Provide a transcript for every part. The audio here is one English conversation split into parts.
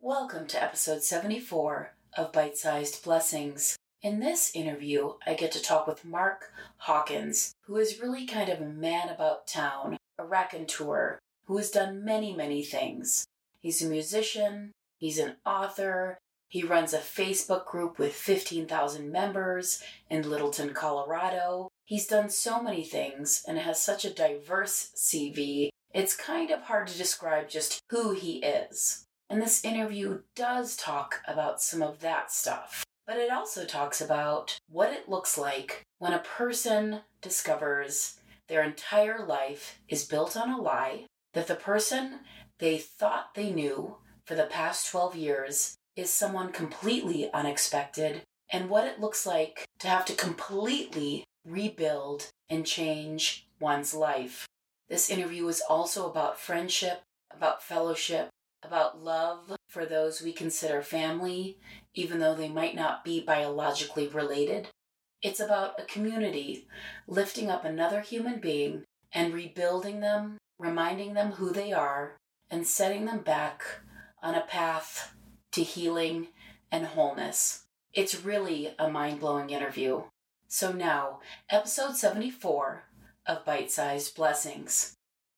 Welcome to episode 74 of Bite-Sized Blessings. In this interview, I get to talk with Mark Hawkins, who is really kind of a man about town, a raconteur, who has done many things. He's a musician, he's an author, he runs a Facebook group with 15,000 members in Littleton, Colorado. He's done so many things and has such a diverse CV, it's kind of hard to describe just who he is. And this interview does talk about some of that stuff. But it also talks about what it looks like when a person discovers their entire life is built on a lie, that the person they thought they knew for the past 12 years is someone completely unexpected, and what it looks like to have to completely rebuild and change one's life. This interview is also about friendship, about fellowship, about love for those we consider family, even though they might not be biologically related. It's about a community lifting up another human being and rebuilding them, reminding them who they are, and setting them back on a path to healing and wholeness. It's really a mind-blowing interview. So now, episode 74 of Bite-Sized Blessings.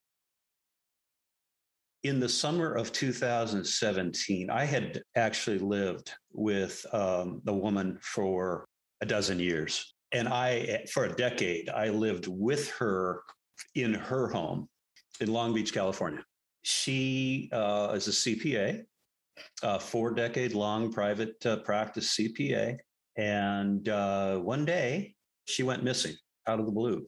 In the summer of 2017, I had actually lived with the woman for a dozen years. And for a decade, I lived with her in her home in Long Beach, California. She is a CPA, a 4-decade-long private practice CPA. And one day, she went missing out of the blue.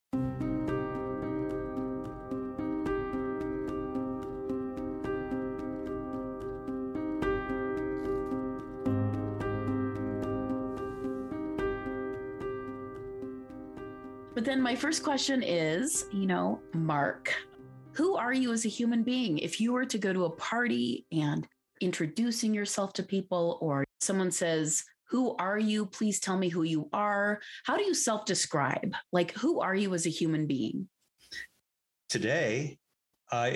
But then my first question is, Mark, who are you as a human being? If you were to go to a party and introducing yourself to people, or someone says, who are you? Please tell me who you are. How do you self-describe? Like, who are you as a human being? Today, how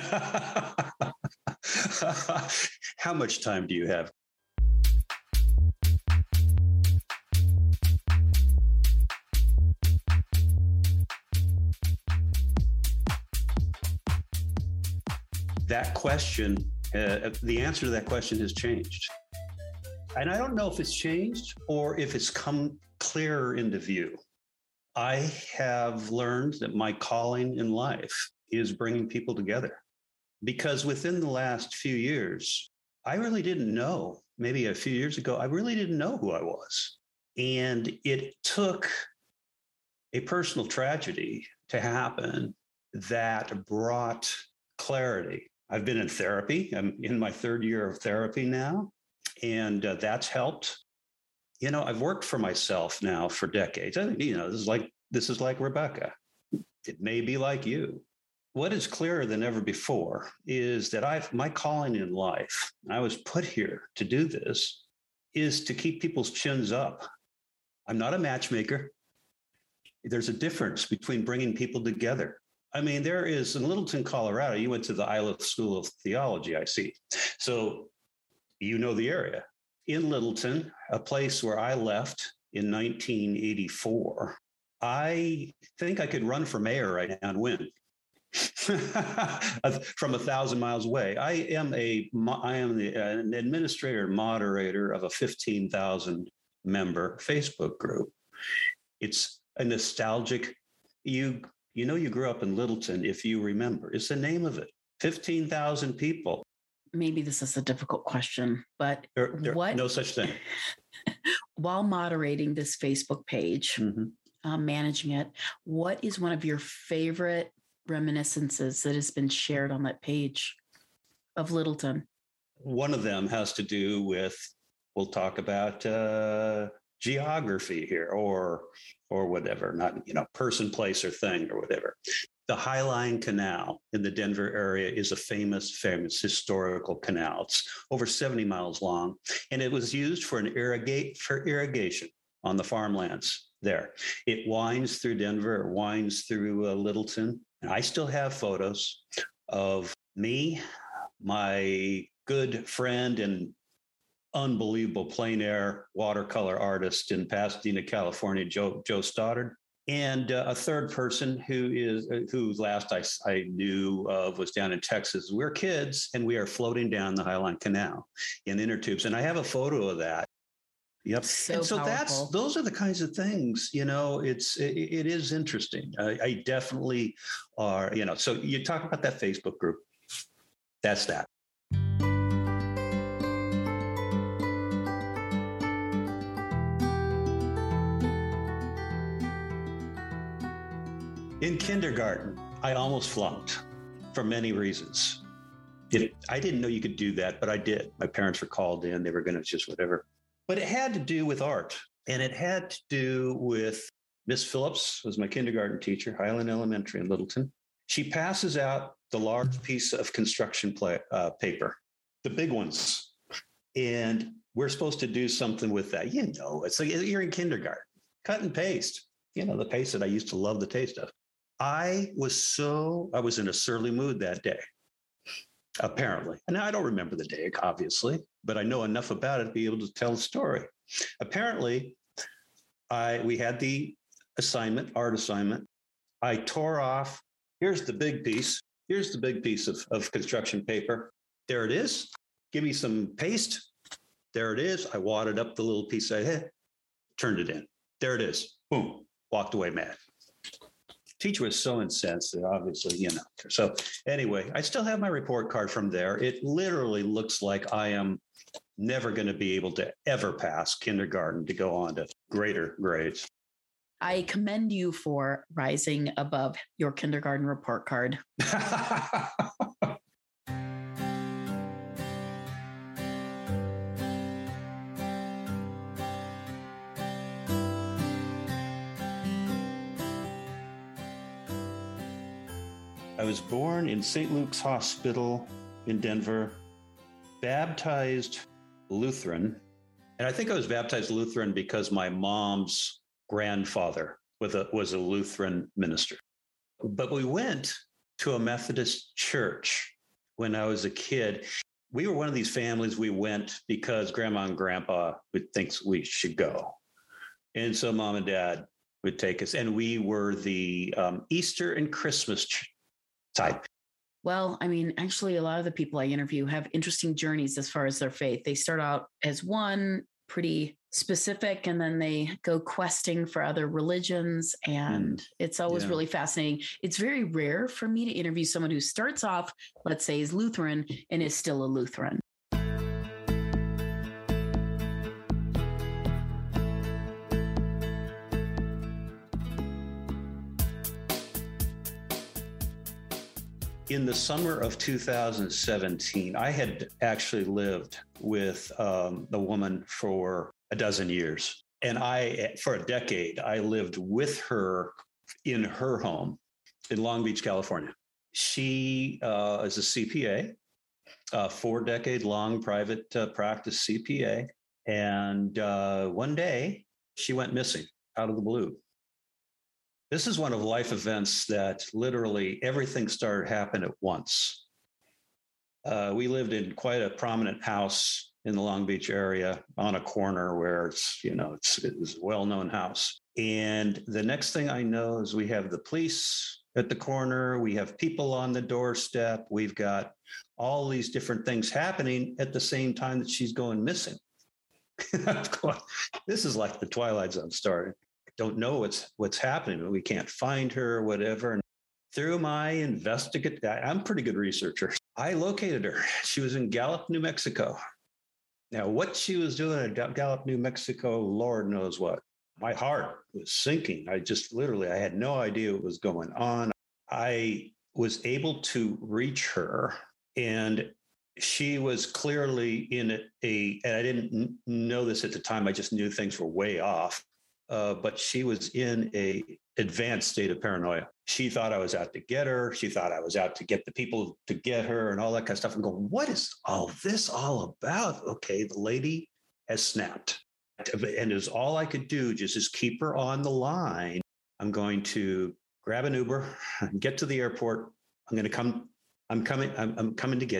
much time do you have? That question, the answer to that question has changed. And I don't know if it's changed or if it's come clearer into view. I have learned that my calling in life is bringing people together. Because within the last few years, I really didn't know, maybe a few years ago, I really didn't know who I was. And it took a personal tragedy to happen that brought clarity. I've been in therapy. I'm in my 3rd year of therapy now, and that's helped. I've worked for myself now for decades. I think, this is like Rebecca. It may be like you. What is clearer than ever before is that my calling in life, I was put here to do this, is to keep people's chins up. I'm not a matchmaker. There's a difference between bringing people together. I mean, there is in Littleton, Colorado, you went to the Iliff School of Theology, I see. So you know the area. In Littleton, a place where I left in 1984, I think I could run for mayor right now and win from 1,000 miles away. I am an administrator and moderator of a 15,000 member Facebook group. It's a nostalgic, you grew up in Littleton, if you remember. It's the name of it. 15,000 people. Maybe this is a difficult question, but what? No such thing. While moderating this Facebook page, managing it, what is one of your favorite reminiscences that has been shared on that page of Littleton? One of them has to do with, we'll talk about geography here or whatever, not, person, place, or thing or whatever. The Highline Canal in the Denver area is a famous historical canal. It's over 70 miles long, and it was used for irrigation on the farmlands there. It winds through Denver, it winds through Littleton. And I still have photos of me, my good friend and unbelievable plein air watercolor artist in Pasadena, California, Joe Stoddard. And a third person who last I knew of was down in Texas. We're kids and we are floating down the Highline Canal in inner tubes. And I have a photo of that. Yep. So powerful. Those are the kinds of things, it is interesting. I definitely are, so you talk about that Facebook group. That's that. In kindergarten, I almost flunked for many reasons. I didn't know you could do that, but I did. My parents were called in. They were going to just whatever. But it had to do with art. And it had to do with Miss Phillips, was my kindergarten teacher, Highland Elementary in Littleton. She passes out the large piece of construction paper, the big ones. And we're supposed to do something with that. It's like you're in kindergarten, cut and paste, the paste that I used to love the taste of. I was in a surly mood that day, apparently. And I don't remember the day, obviously, but I know enough about it to be able to tell the story. Apparently, we had the art assignment. I tore off, here's the big piece of construction paper. There it is. Give me some paste. There it is. I wadded up the little piece I had, turned it in. There it is. Boom. Walked away mad. Teacher was so incensed, obviously, So anyway, I still have my report card from there. It literally looks like I am never going to be able to ever pass kindergarten to go on to greater grades. I commend you for rising above your kindergarten report card. I was born in St. Luke's Hospital in Denver, baptized Lutheran. And I think I was baptized Lutheran because my mom's grandfather was a Lutheran minister. But we went to a Methodist church when I was a kid. We were one of these families we went because grandma and grandpa would think we should go. And so mom and dad would take us. And we were the Easter and Christmas type. Well, I mean, actually, a lot of the people I interview have interesting journeys as far as their faith. They start out as one pretty specific, and then they go questing for other religions. And it's always really fascinating. It's very rare for me to interview someone who starts off, let's say, is Lutheran and is still a Lutheran. In the summer of 2017, I had actually lived with the woman for a dozen years. And for a decade, I lived with her in her home in Long Beach, California. She is a CPA, a 4-decade-long private practice CPA. And one day, she went missing out of the blue. This is one of life events that literally everything started happening at once. We lived in quite a prominent house in the Long Beach area on a corner where it's a well-known house. And the next thing I know is we have the police at the corner. We have people on the doorstep. We've got all these different things happening at the same time that she's going missing. This is like the Twilight Zone story. Don't know what's happening, but we can't find her or whatever. And through my I'm a pretty good researcher. I located her. She was in Gallup, New Mexico. Now, what she was doing at Gallup, New Mexico, Lord knows what. My heart was sinking. I had no idea what was going on. I was able to reach her, and she was clearly in and I didn't know this at the time. I just knew things were way off. But she was in a advanced state of paranoia. She thought I was out to get her. She thought I was out to get the people to get her and all that kind of stuff. I'm going, what is all this all about? Okay, the lady has snapped. And is all I could do just is keep her on the line. I'm going to grab an Uber, get to the airport. I'm coming to get you.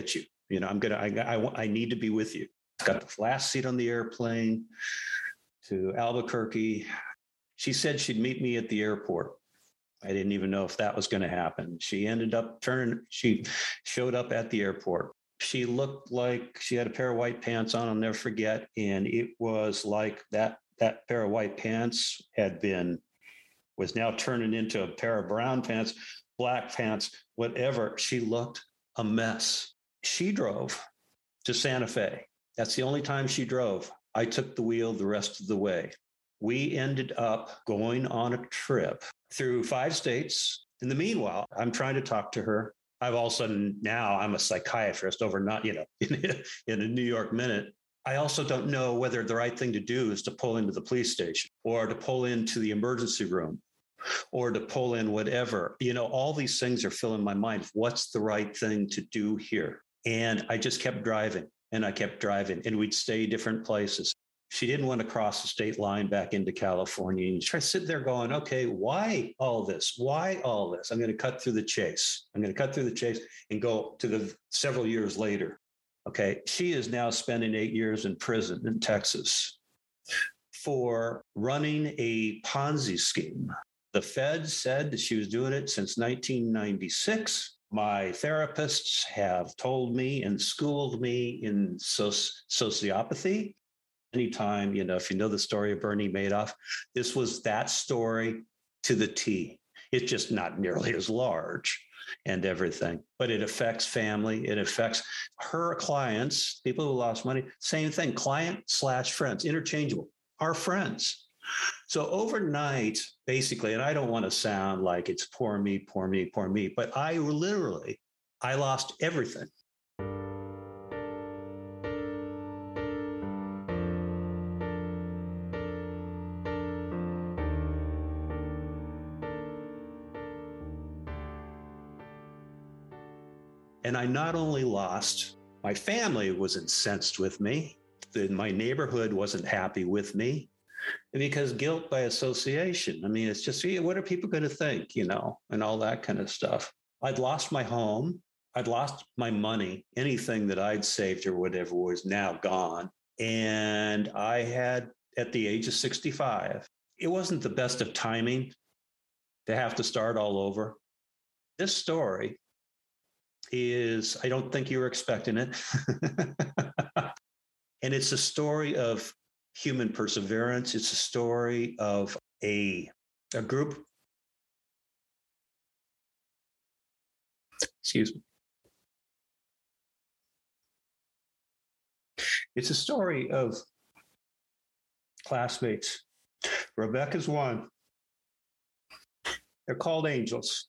I need to be with you. Got the last seat on the airplane to Albuquerque. She said she'd meet me at the airport. I didn't even know if that was going to happen. She showed up at the airport. She looked like she had a pair of white pants on, I'll never forget. And it was like that pair of white pants was now turning into a pair of brown pants, black pants, whatever. She looked a mess. She drove to Santa Fe. That's the only time she drove. I took the wheel the rest of the way. We ended up going on a trip through 5 states. In the meanwhile, I'm trying to talk to her. I've all of a sudden, now I'm a psychiatrist in a New York minute. I also don't know whether the right thing to do is to pull into the police station or to pull into the emergency room or to pull in whatever. All these things are filling my mind. What's the right thing to do here? And I just kept driving and I kept driving, and we'd stay different places. She didn't want to cross the state line back into California. And you try to sit there going, okay, why all this? Why all this? I'm going to cut through the chase. And go to the several years later. Okay. She is now spending 8 years in prison in Texas for running a Ponzi scheme. The Fed said that she was doing it since 1996. My therapists have told me and schooled me in sociopathy. Anytime, if you know the story of Bernie Madoff, this was that story to the T. It's just not nearly as large and everything, but it affects family. It affects her clients, people who lost money. Same thing, client/friends, interchangeable, our friends. So overnight, basically, and I don't want to sound like it's poor me, but I lost everything. And I not only lost, my family was incensed with me. My neighborhood wasn't happy with me because guilt by association. I mean, it's just, what are people going to think, and all that kind of stuff. I'd lost my home. I'd lost my money. Anything that I'd saved or whatever was now gone. And I had, at the age of 65, it wasn't the best of timing to have to start all over. This story is, I don't think you were expecting it. And it's a story of human perseverance. It's a story of a group. Excuse me. It's a story of classmates. Rebecca's one. They're called angels.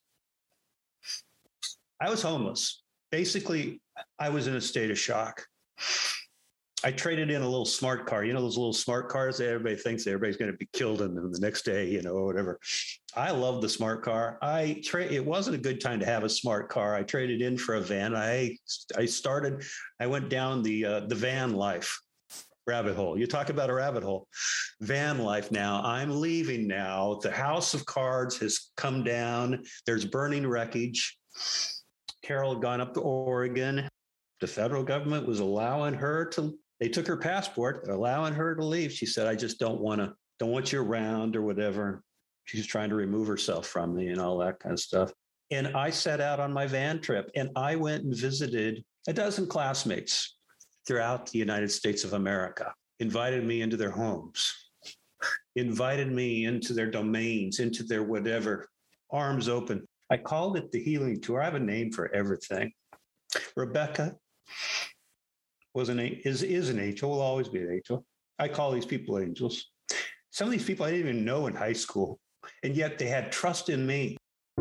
I was homeless. Basically, I was in a state of shock. I traded in a little smart car. Those little smart cars that everybody thinks everybody's going to be killed in them the next day, or whatever. I love the smart car. It wasn't a good time to have a smart car. I traded in for a van. I went down the van life rabbit hole. You talk about a rabbit hole. Van life now. I'm leaving now. The house of cards has come down. There's burning wreckage. Carol had gone up to Oregon. The federal government was allowing her they took her passport, allowing her to leave. She said, I just don't want you around or whatever. She's trying to remove herself from me and all that kind of stuff. And I set out on my van trip and I went and visited a dozen classmates throughout the United States of America, invited me into their homes, invited me into their domains, into their whatever, arms open. I called it the Healing Tour. I have a name for everything. Rebecca is an angel, will always be an angel. I call these people angels. Some of these people I didn't even know in high school, and yet they had trust in me.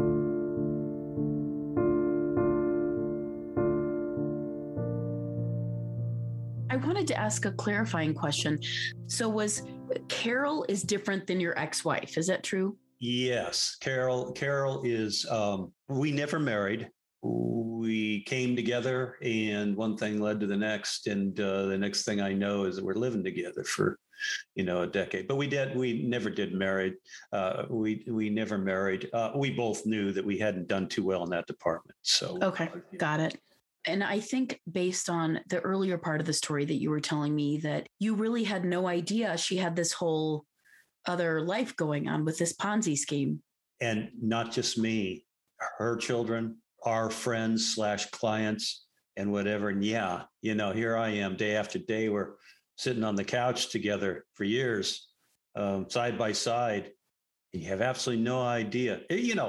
I wanted to ask a clarifying question. So was Carol is different than your ex-wife? Is that true? Yes. Carol is, we never married. We came together and one thing led to the next. And the next thing I know is that we're living together for, a decade. But we never did marry. We never married. We both knew that we hadn't done too well in that department. So okay, got it. And I think based on the earlier part of the story that you were telling me, that you really had no idea she had this whole other life going on with this Ponzi scheme. And not just me, her children, our friends / clients and whatever. And yeah, here I am day after day. We're sitting on the couch together for years, side by side. And you have absolutely no idea.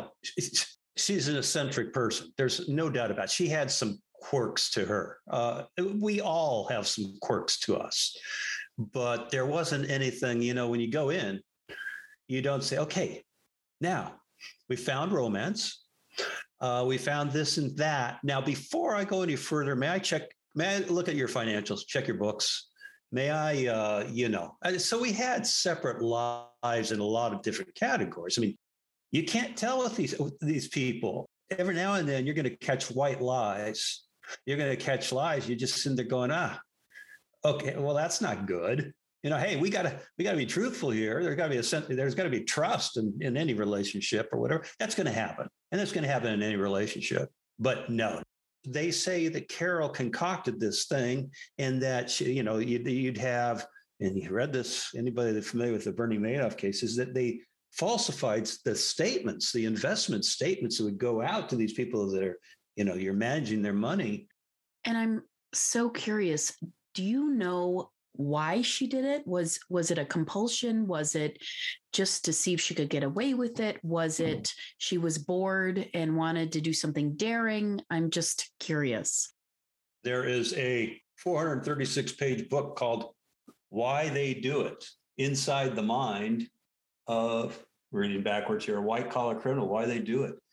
She's an eccentric person. There's no doubt about it. She had some quirks to her. We all have some quirks to us, but there wasn't anything, when you go in, you don't say, okay, now we found romance. We found this and that. Now, before I go any further, may I look at your financials, check your books? May I, so we had separate lives in a lot of different categories. I mean, you can't tell with these people. Every now and then you're going to catch white lies. You're going to catch lies. You're just sitting there going, okay, well, that's not good. Hey, we gotta be truthful here. There's got to be trust in any relationship or whatever. That's going to happen, and that's going to happen in any relationship. But no, they say that Carol concocted this thing, and that you'd have, and you read this. Anybody that's familiar with the Bernie Madoff case is that they falsified the statements, the investment statements that would go out to these people that are, you're managing their money. And I'm so curious. Do you know why she did it? Was it a compulsion? Was it just to see if she could get away with it? Was it she was bored and wanted to do something daring? I'm just curious. There is a 436-page book called Why They Do It, Inside the Mind of, reading backwards here, a white-collar criminal, why they do it.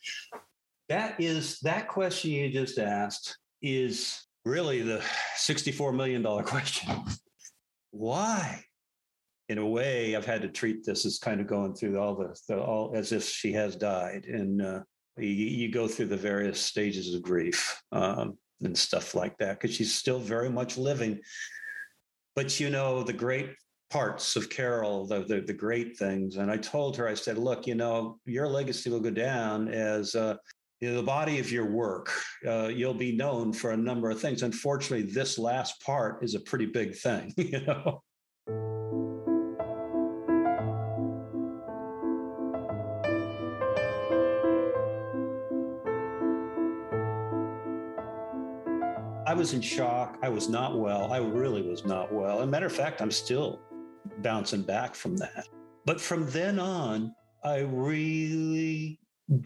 That question you just asked is really the $64 million question. Why? In a way, I've had to treat this as kind of going through all as if she has died. And you go through the various stages of grief and stuff like that, because she's still very much living. But the great parts of Carol, the great things. And I told her, I said, look, your legacy will go down as the body of your work. You'll be known for a number of things. Unfortunately, this last part is a pretty big thing, I was in shock. I was not well. I really was not well. As a matter of fact, I'm still bouncing back from that. But from then on, I really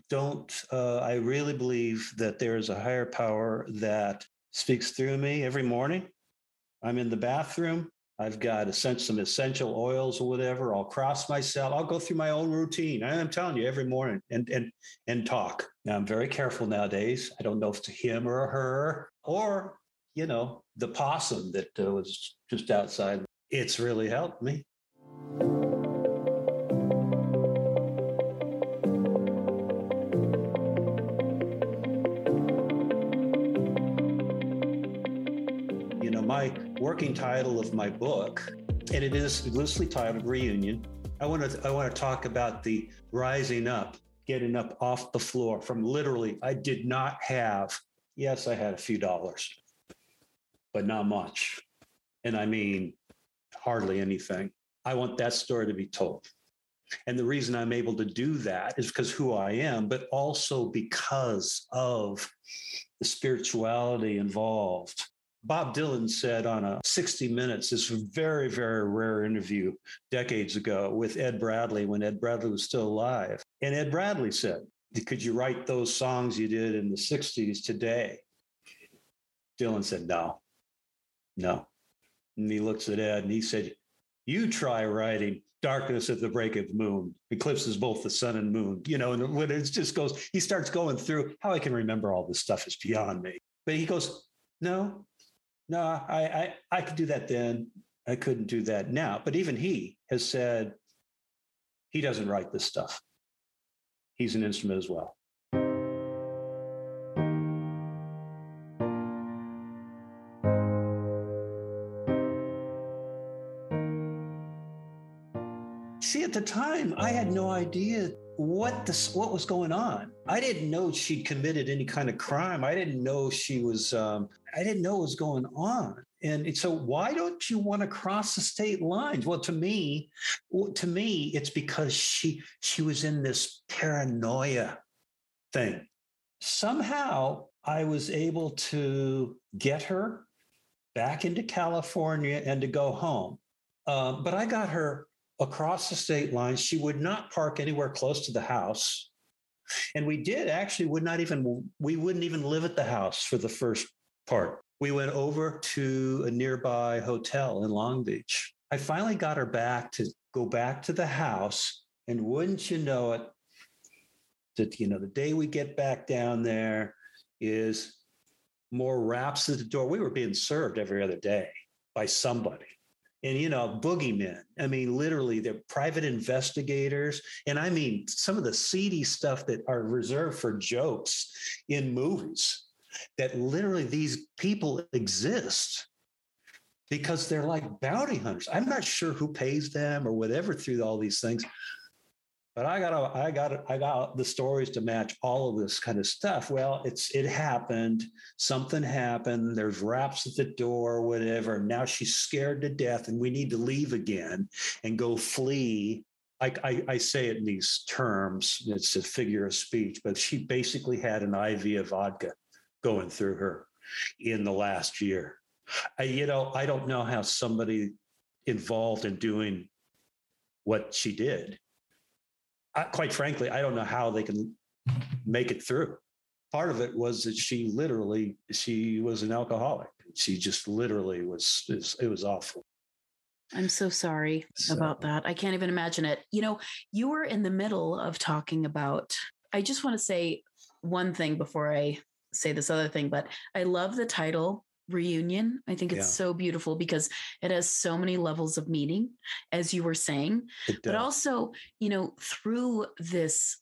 believe that there is a higher power that speaks through me every morning. I'm in the bathroom. I've got some essential oils or whatever. I'll cross myself. I'll go through my own routine. I'm telling you, every morning and talk. Now, I'm very careful nowadays. I don't know if it's a him or a her or, the possum that was just outside. It's really helped me. My working title of my book, and it is loosely titled Reunion. I want to talk about the rising up, getting up off the floor from literally, I did not have, yes, I had a few dollars, but not much. And I mean, hardly anything. I want that story to be told. And the reason I'm able to do that is because who I am, but also because of the spirituality involved. Bob Dylan said on a 60 Minutes, this very, very rare interview decades ago with Ed Bradley, when Ed Bradley was still alive. And Ed Bradley said, could you write those songs you did in the 60s today? Dylan said, no. And he looks at Ed and he said, you try writing Darkness at the Break of the Moon, eclipses both the sun and moon, and when it just goes, he starts going through how I can remember all this stuff is beyond me. But he goes, no, I could do that then. I couldn't do that now. But even he has said he doesn't write this stuff. He's an instrument as well. See, at the time, I had no idea what was going on. I didn't know she'd committed any kind of crime. I didn't know I didn't know what was going on. And so why don't you want to cross the state lines? Well, to me, it's because she was in this paranoia thing. Somehow I was able to get her back into California and to go home. But I got her across the state line. She would not park anywhere close to the house. And we wouldn't even live at the house for the first part. We went over to a nearby hotel in Long Beach. I finally got her back to go back to the house. And wouldn't you know it, that, the day we get back down there is more raps at the door. We were being served every other day by somebody. And, boogeymen. I mean, literally, they're private investigators. And I mean, some of the seedy stuff that are reserved for jokes in movies, that literally these people exist because they're like bounty hunters. I'm not sure who pays them or whatever through all these things. But I got the stories to match all of this kind of stuff. Well, it happened. Something happened. There's raps at the door, whatever. Now she's scared to death, and we need to leave again and go flee. I say it in these terms. It's a figure of speech, but she basically had an IV of vodka going through her in the last year. I don't know how somebody involved in doing what she did. Quite frankly, I don't know how they can make it through. Part of it was that she was an alcoholic. She just literally it was awful. I'm so sorry about that. I can't even imagine it. You were in the middle of talking about, I just want to say one thing before I say this other thing, but I love the title Reunion. I think it's so beautiful because it has so many levels of meaning, as you were saying, but also, through this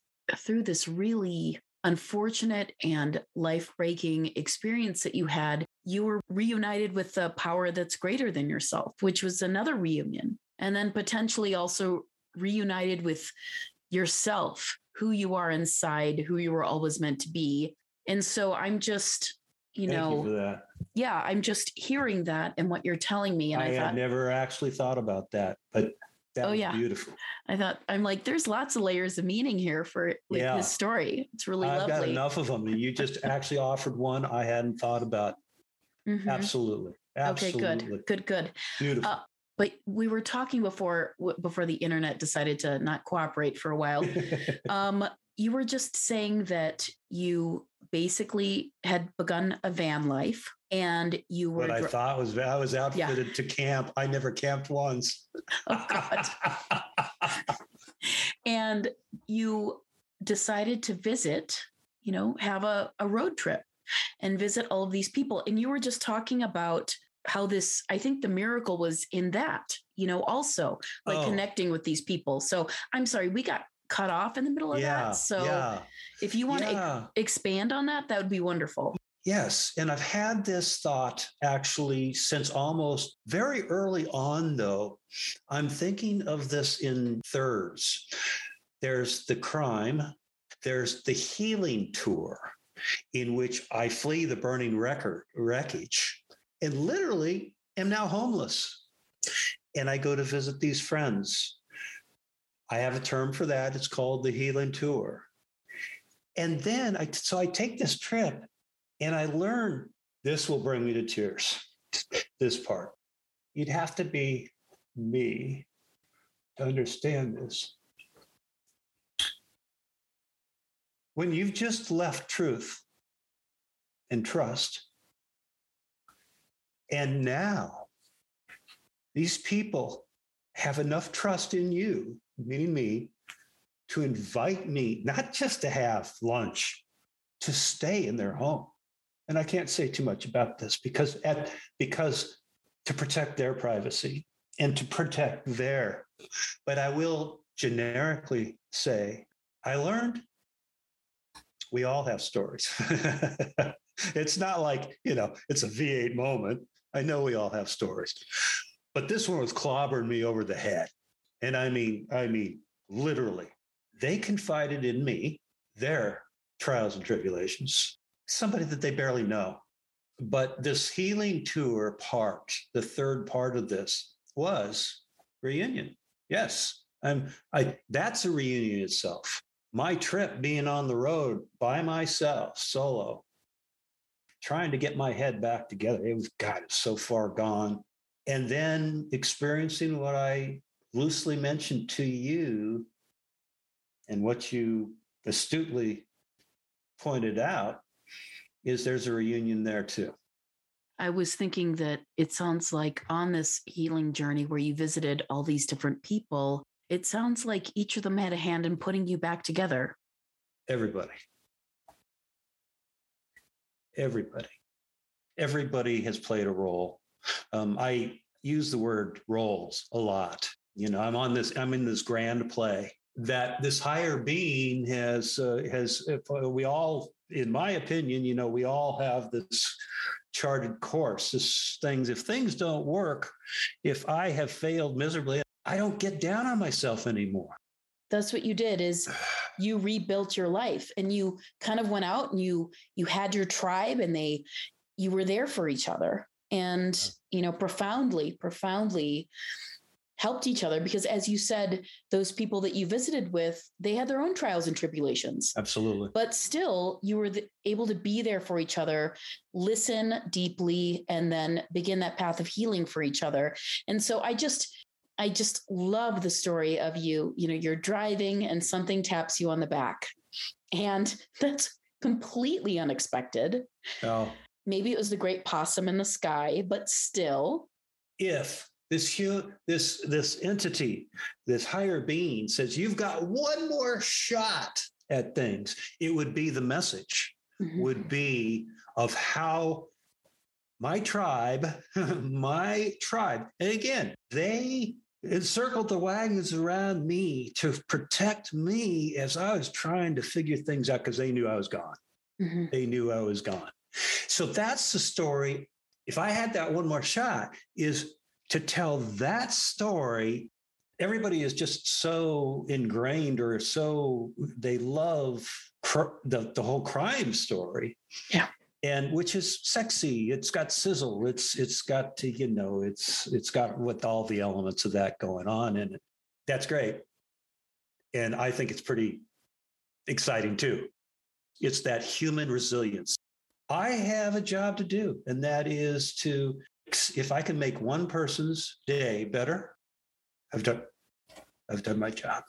really unfortunate and life-breaking experience that you had, you were reunited with a power that's greater than yourself, which was another reunion. And then potentially also reunited with yourself, who you are inside, who you were always meant to be. And so I'm just, Thank you for that. Yeah, I'm just hearing that and what you're telling me. And I thought, had never actually thought about that, but that was beautiful. I'm like, there's lots of layers of meaning here for his story. It's really lovely. I've got enough of them. You just actually offered one I hadn't thought about. Mm-hmm. Absolutely. Okay, good. Beautiful. But we were talking before the internet decided to not cooperate for a while. You were just saying that you basically had begun a van life and you were... What I thought was I was outfitted to camp. I never camped once. Oh, God. And you decided to visit, have a road trip and visit all of these people. And you were just talking about how I think the miracle was in that, also like connecting with these people. So I'm sorry, we got cut off in the middle of that. So if you want to expand on that, that would be wonderful. Yes. And I've had this thought actually since almost very early on, though. I'm thinking of this in thirds. There's the crime. There's the healing tour in which I flee the burning wreckage and literally am now homeless. And I go to visit these friends. I have a term for that. It's called the healing tour. And then I take this trip and I learn this will bring me to tears. This part. You'd have to be me to understand this. When you've just left truth and trust, and now these people have enough trust in you, meaning me, to invite me, not just to have lunch, to stay in their home. And I can't say too much about this because to protect their privacy and to protect their, but I will generically say, I learned we all have stories. It's not like, it's a V8 moment. I know we all have stories, but this one was clobbering me over the head. And I mean, literally they confided in me their trials and tribulations, somebody that they barely know. But this healing tour part, the third part of this, was reunion. Yes, that's a reunion itself. My trip being on the road by myself, solo, trying to get my head back together. It was, God, it's so far gone. And then experiencing what I loosely mentioned to you and what you astutely pointed out is there's a reunion there too. I was thinking that it sounds like on this healing journey where you visited all these different people, it sounds like each of them had a hand in putting you back together. Everybody has played a role. I use the word roles a lot. I'm in this grand play that this higher being has we all, in my opinion, we all have this charted course. If things don't work, if I have failed miserably, I don't get down on myself anymore. That's what you did, is you rebuilt your life, and you kind of went out and you had your tribe, and you were there for each other, and, profoundly helped each other, because as you said, those people that you visited with, they had their own trials and tribulations. Absolutely. But still, you were able to be there for each other, listen deeply, and then begin that path of healing for each other. And so I just love the story of you're driving and something taps you on the back, and that's completely unexpected. Oh. Maybe it was the great possum in the sky, but still. If this entity, this higher being says, you've got one more shot at things, it would be the message, would be of how my tribe, and again, they encircled the wagons around me to protect me as I was trying to figure things out, because they knew I was gone. Mm-hmm. They knew I was gone. So that's the story. If I had that one more shot, is to tell that story. Everybody is just so ingrained, or so they love the whole crime story. Yeah. And which is sexy. It's got sizzle. It's got it's got with all the elements of that going on in it. That's great. And I think it's pretty exciting too. It's that human resilience. I have a job to do, and that is if I can make one person's day better, I've done my job.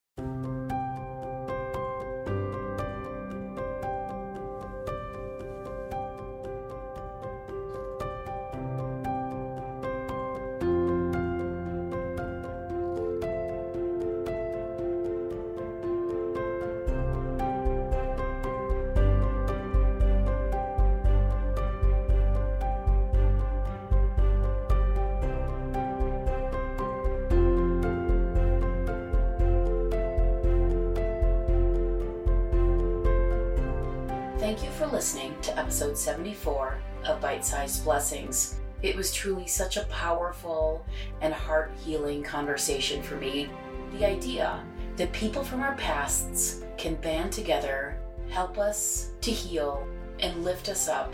Thank you for listening to episode 74 of Bite-Sized Blessings. It was truly such a powerful and heart-healing conversation for me. The idea that people from our pasts can band together, help us to heal, and lift us up.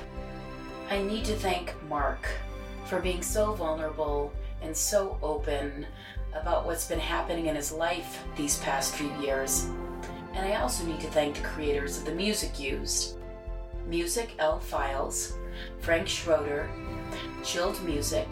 I need to thank Mark for being so vulnerable and so open about what's been happening in his life these past few years. And I also need to thank the creators of the music used. Music L Files, Frank Schroeder, Chilled Music,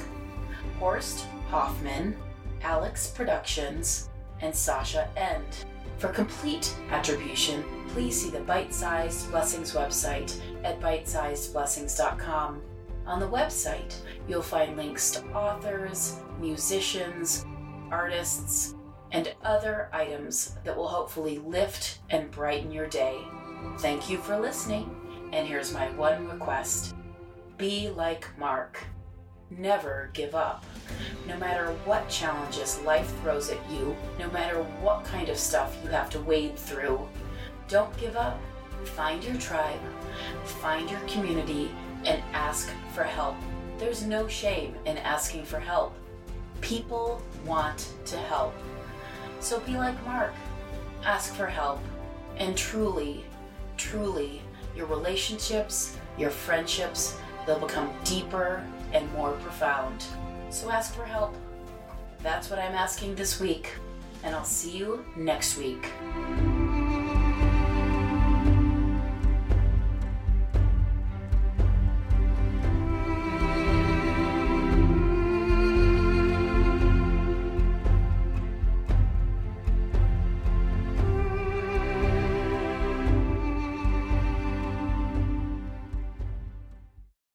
Horst Hoffman, Alex Productions, and Sasha End. For complete attribution, please see the Bite-Sized Blessings website at bitesizedblessings.com. On the website, you'll find links to authors, musicians, artists, and other items that will hopefully lift and brighten your day. Thank you for listening. And here's my one request. Be like Mark. Never give up. No matter what challenges life throws at you, no matter what kind of stuff you have to wade through, don't give up. Find your tribe, find your community, and ask for help. There's no shame in asking for help. People want to help. So be like Mark ask for help. And truly, truly, your relationships, your friendships, they'll become deeper and more profound. So ask for help. That's what I'm asking this week. And I'll see you next week.